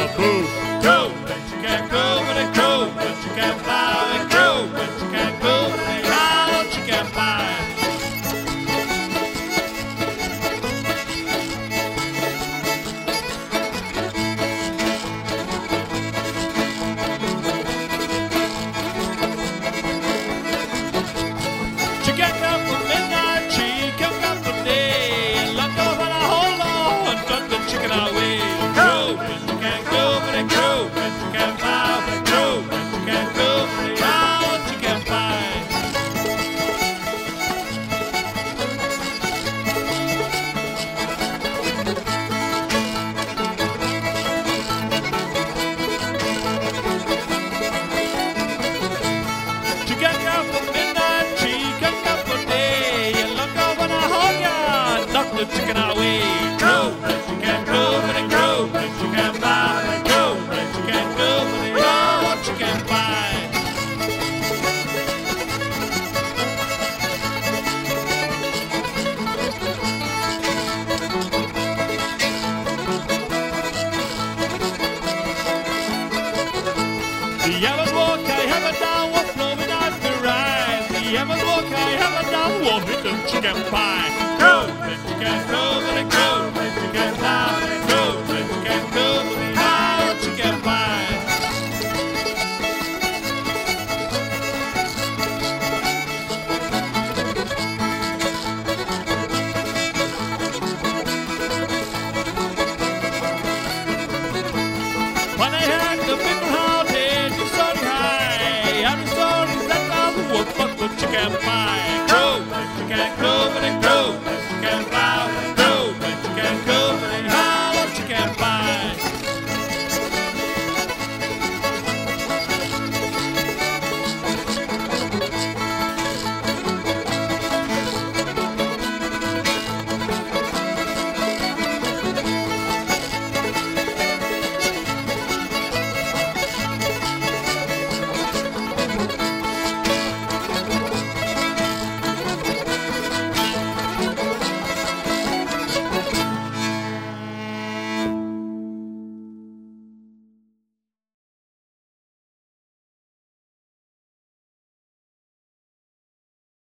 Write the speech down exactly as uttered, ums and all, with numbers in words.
a boo. Crow, but you can't crow with a crow, but you can't fly with a crow, but you can't go with a loud you can't fly. She can't come for midnight, she can't come for day, and look over the hold on, duck the chicken away. Crow, but you can't go with a crow, but you can't fly with a crow, but you can't go with a loud you can't fly. She can't come for midnight, she can't come for day, and look over the whole yard, knock the chicken away. Crow, but you can't go with a crow, but you can't fly with a crow, but you can't go with a loud you can't fly. The heavens walk, I have a down, what flow without the rise. The heavens walk, I have a down, what hit the chicken pie.